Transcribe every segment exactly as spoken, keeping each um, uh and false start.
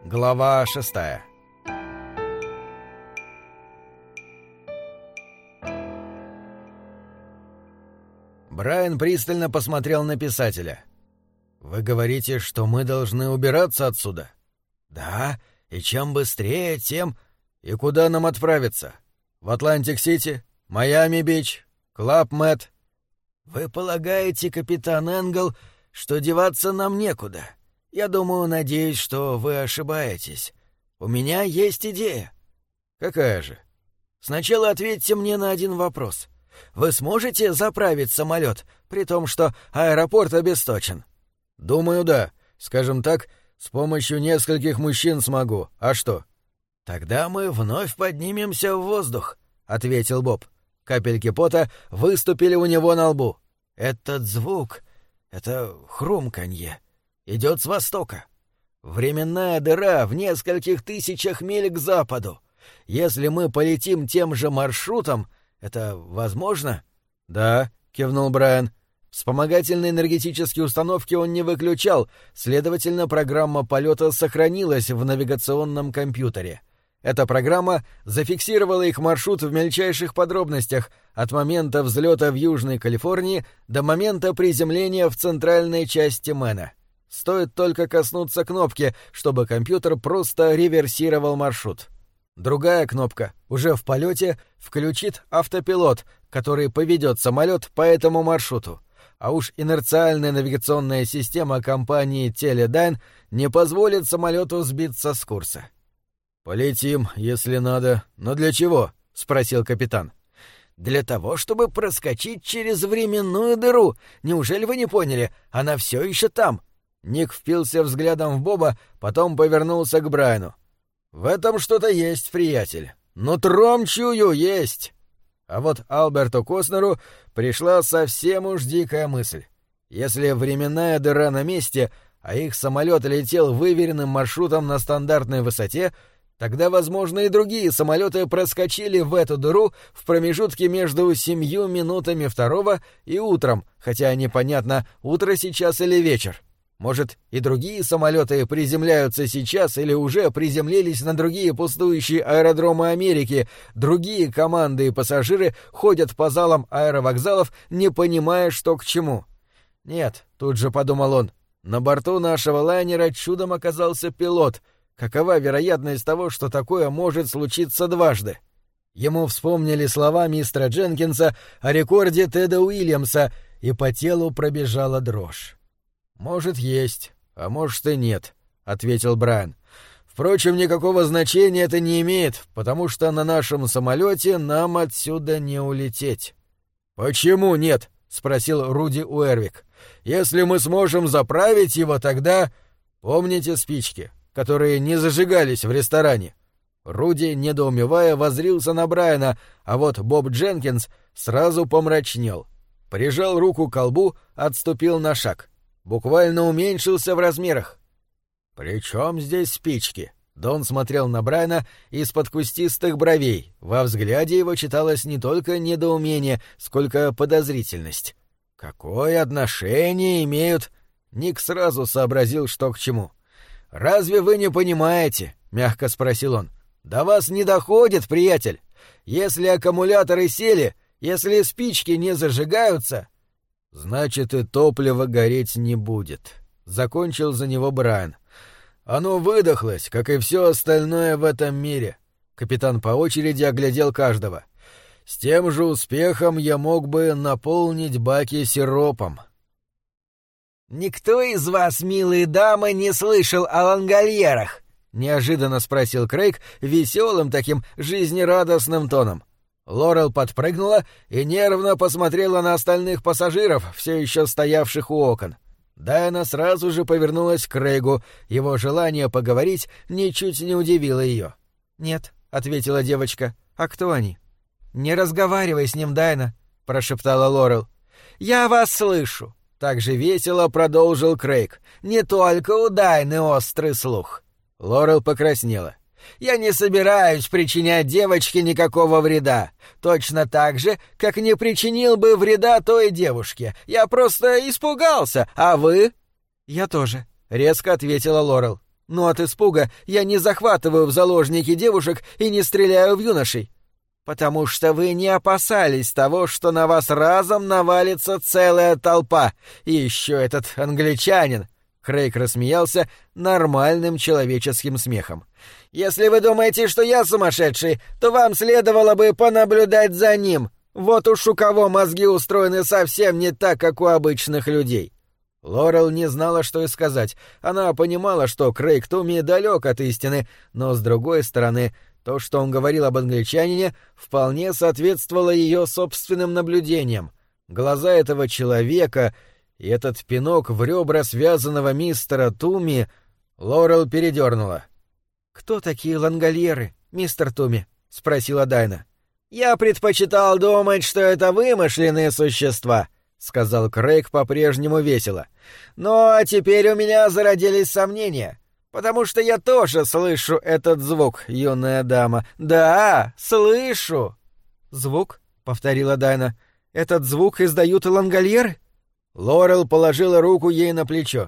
Глава шестая. Брайан пристально посмотрел на писателя. «Вы говорите, что мы должны убираться отсюда?» «Да, и чем быстрее, тем...» «И куда нам отправиться? В Атлантик-Сити? Майами-Бич? Клаб-Мэт?» «Вы полагаете, капитан Энгл, что деваться нам некуда? Я думаю, надеюсь, что вы ошибаетесь. У меня есть идея». «Какая же?» «Сначала ответьте мне на один вопрос. Вы сможете заправить самолет, при том, что аэропорт обесточен?» «Думаю, да. Скажем так, с помощью нескольких мужчин смогу. А что?» «Тогда мы вновь поднимемся в воздух», — ответил Боб. Капельки пота выступили у него на лбу. «Этот звук, это хрумканье, идет с востока. Временная дыра в нескольких тысячах миль к западу. Если мы полетим тем же маршрутом, это возможно?» «Да», — кивнул Брайан. Вспомогательные энергетические установки он не выключал, следовательно, программа полета сохранилась в навигационном компьютере. Эта программа зафиксировала их маршрут в мельчайших подробностях, от момента взлета в Южной Калифорнии до момента приземления в центральной части Мэна. Стоит только коснуться кнопки, чтобы компьютер просто реверсировал маршрут. Другая кнопка, уже в полете, включит автопилот, который поведет самолет по этому маршруту. А уж инерциальная навигационная система компании Teledyne не позволит самолету сбиться с курса. «Полетим, если надо. Но для чего?» — спросил капитан. «Для того, чтобы проскочить через временную дыру. Неужели вы не поняли? Она все еще там». Ник впился взглядом в Боба, потом повернулся к Брайану. «В этом что-то есть, приятель. Нутром чую, есть». А вот Альберту Костнеру пришла совсем уж дикая мысль. Если временная дыра на месте, а их самолет летел выверенным маршрутом на стандартной высоте, тогда, возможно, и другие самолеты проскочили в эту дыру в промежутке между семью минутами второго и утром, хотя непонятно, утро сейчас или вечер. Может, и другие самолеты приземляются сейчас или уже приземлились на другие пустующие аэродромы Америки, другие команды и пассажиры ходят по залам аэровокзалов, не понимая, что к чему. Нет, тут же подумал он, на борту нашего лайнера чудом оказался пилот. Какова вероятность того, что такое может случиться дважды? Ему вспомнили слова мистера Дженкинса о рекорде Теда Уильямса, и по телу пробежала дрожь. «Может, есть, а может и нет», — ответил Брайан. «Впрочем, никакого значения это не имеет, потому что на нашем самолете нам отсюда не улететь». «Почему нет?» — спросил Руди Уэрвик. «Если мы сможем заправить его, тогда...» «Помните спички, которые не зажигались в ресторане?» Руди, недоумевая, воззрился на Брайана, а вот Боб Дженкинс сразу помрачнел. Прижал руку к колбу, отступил на шаг. Буквально уменьшился в размерах. «При чем здесь спички?» Дон смотрел на Брайана из-под кустистых бровей. Во взгляде его читалось не только недоумение, сколько подозрительность. «Какое отношение имеют...» Ник сразу сообразил, что к чему. «Разве вы не понимаете?» — мягко спросил он. «До вас не доходит, приятель. Если аккумуляторы сели, если спички не зажигаются...» «Значит, и топливо гореть не будет», — закончил за него Брайан. «Оно выдохлось, как и все остальное в этом мире». Капитан по очереди оглядел каждого. «С тем же успехом я мог бы наполнить баки сиропом». «Никто из вас, милые дамы, не слышал о лангольерах?» — неожиданно спросил Крейг веселым таким жизнерадостным тоном. Лорел подпрыгнула и нервно посмотрела на остальных пассажиров, все еще стоявших у окон. Дайна сразу же повернулась к Крейгу, его желание поговорить ничуть не удивило ее. «Нет», — ответила девочка, — «а кто они?» «Не разговаривай с ним, Дайна», — прошептала Лорел. «Я вас слышу», — так же весело продолжил Крейг. «Не только у Дайны острый слух». Лорел покраснела. «Я не собираюсь причинять девочке никакого вреда. Точно так же, как не причинил бы вреда той девушке. Я просто испугался, а вы?» «Я тоже», — резко ответила Лорел. Но от испуга я не захватываю в заложники девушек и не стреляю в юношей. Потому что вы не опасались того, что на вас разом навалится целая толпа. И еще этот англичанин. Крейг рассмеялся нормальным человеческим смехом. «Если вы думаете, что я сумасшедший, то вам следовало бы понаблюдать за ним. Вот уж у кого мозги устроены совсем не так, как у обычных людей». Лорел не знала, что и сказать. Она понимала, что Крейг Туми далек от истины, но, с другой стороны, то, что он говорил об англичанине, вполне соответствовало ее собственным наблюдениям. Глаза этого человека и этот пинок в ребра связанного мистера Туми Лорел передернула. «Кто такие лангольеры, мистер Туми?» — спросила Дайна. «Я предпочитал думать, что это вымышленные существа», — сказал Крейг по-прежнему весело. «Но теперь у меня зародились сомнения, потому что я тоже слышу этот звук, юная дама. Да, слышу!» «Звук?» — повторила Дайна. «Этот звук издают лангольеры?» Лорел положила руку ей на плечо.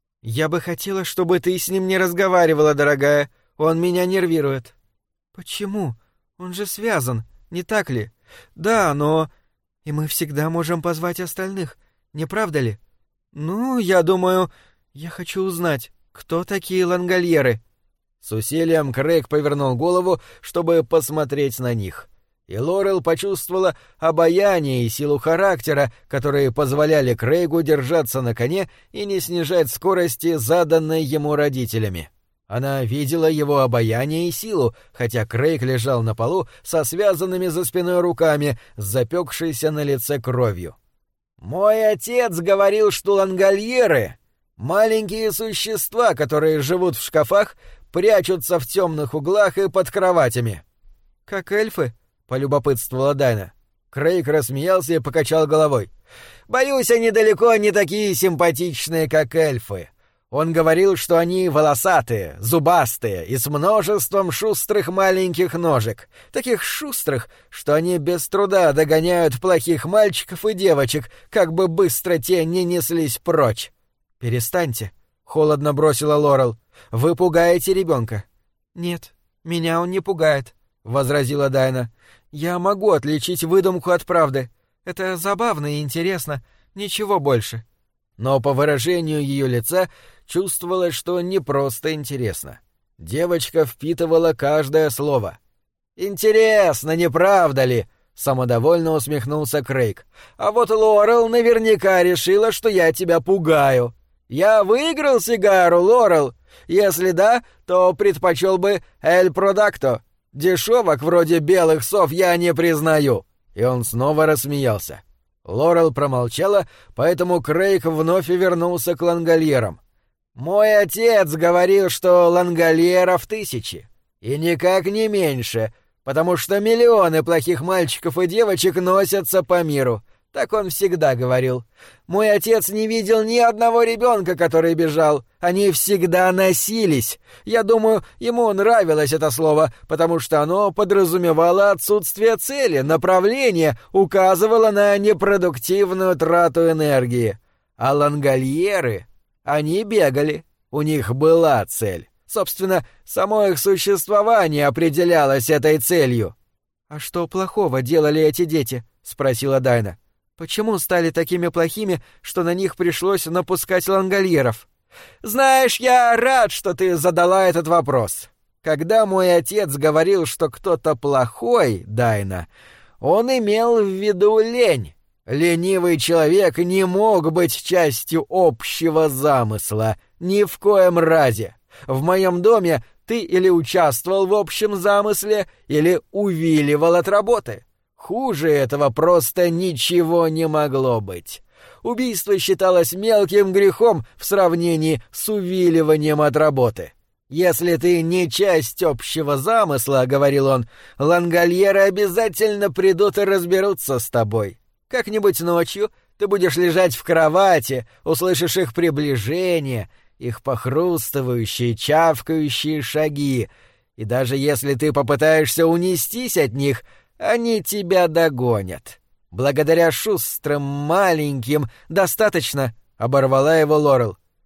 «Я бы хотела, чтобы ты с ним не разговаривала, дорогая. Он меня нервирует». «Почему? Он же связан, не так ли?» «Да, но...» «И мы всегда можем позвать остальных, не правда ли?» «Ну, я думаю... Я хочу узнать, кто такие лангольеры?» С усилием Крейг повернул голову, чтобы посмотреть на них. И Лорел почувствовала обаяние и силу характера, которые позволяли Крейгу держаться на коне и не снижать скорости, заданной ему родителями. Она видела его обаяние и силу, хотя Крейг лежал на полу со связанными за спиной руками, с запекшейся на лице кровью. «Мой отец говорил, что лангольеры — маленькие существа, которые живут в шкафах, прячутся в темных углах и под кроватями». «Как эльфы?» — полюбопытствовала Дайна. Крейг рассмеялся и покачал головой. «Боюсь, они далеко не такие симпатичные, как эльфы. Он говорил, что они волосатые, зубастые и с множеством шустрых маленьких ножек, таких шустрых, что они без труда догоняют плохих мальчиков и девочек, как бы быстро те не неслись прочь». «Перестаньте», — холодно бросила Лорел. «Вы пугаете ребенка». «Нет, меня он не пугает», — возразила Дайна. «Я могу отличить выдумку от правды. Это забавно и интересно, ничего больше». Но по выражению ее лица чувствовалось, что не просто интересно. Девочка впитывала каждое слово. «Интересно, не правда ли?» — самодовольно усмехнулся Крейг. «А вот Лорел наверняка решила, что я тебя пугаю. Я выиграл сигару, Лорел? Если да, то предпочел бы Эль Продакто. Дешевок вроде белых сов я не признаю». И он снова рассмеялся. Лорел промолчала, поэтому Крейг вновь вернулся к лангольерам. «Мой отец говорил, что лангольеров тысячи, и никак не меньше, потому что миллионы плохих мальчиков и девочек носятся по миру. Так он всегда говорил. Мой отец не видел ни одного ребенка, который бежал. Они всегда носились. Я думаю, ему нравилось это слово, потому что оно подразумевало отсутствие цели, направление, указывало на непродуктивную трату энергии. А лангольеры, они бегали. У них была цель. Собственно, само их существование определялось этой целью. «А что плохого делали эти дети?» — спросила Дайна. «Почему стали такими плохими, что на них пришлось напускать лангольеров?» «Знаешь, я рад, что ты задала этот вопрос. Когда мой отец говорил, что кто-то плохой, Дайна, он имел в виду лень. Ленивый человек не мог быть частью общего замысла, ни в коем разе. В моем доме ты или участвовал в общем замысле, или увиливал от работы. Хуже этого просто ничего не могло быть. Убийство считалось мелким грехом в сравнении с увиливанием от работы. «Если ты не часть общего замысла, — говорил он, — лангольеры обязательно придут и разберутся с тобой. Как-нибудь ночью ты будешь лежать в кровати, услышишь их приближение, их похрустывающие, чавкающие шаги, и даже если ты попытаешься унестись от них, они тебя догонят. Благодаря шустрым, маленьким, достаточно, — оборвала его Лорел.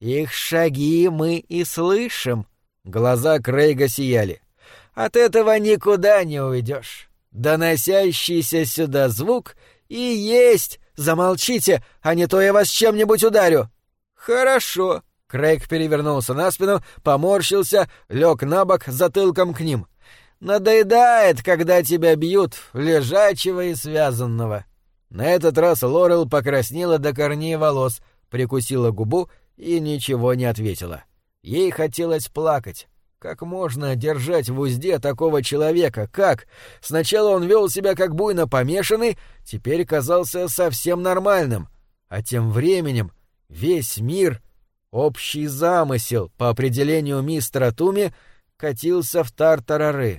Их шаги мы и слышим». Глаза Крейга сияли. «От этого никуда не уйдешь. Доносящийся сюда звук и есть... Замолчите, а не то я вас чем-нибудь ударю». «Хорошо». Крейг перевернулся на спину, поморщился, лег на бок затылком к ним. «Надоедает, когда тебя бьют, лежачего и связанного». На этот раз Лорел покраснела до корней волос, прикусила губу и ничего не ответила. Ей хотелось плакать. Как можно держать в узде такого человека? Как? Сначала он вел себя как буйно помешанный, теперь казался совсем нормальным. А тем временем весь мир, общий замысел, по определению мистера Туми, катился в тартарары.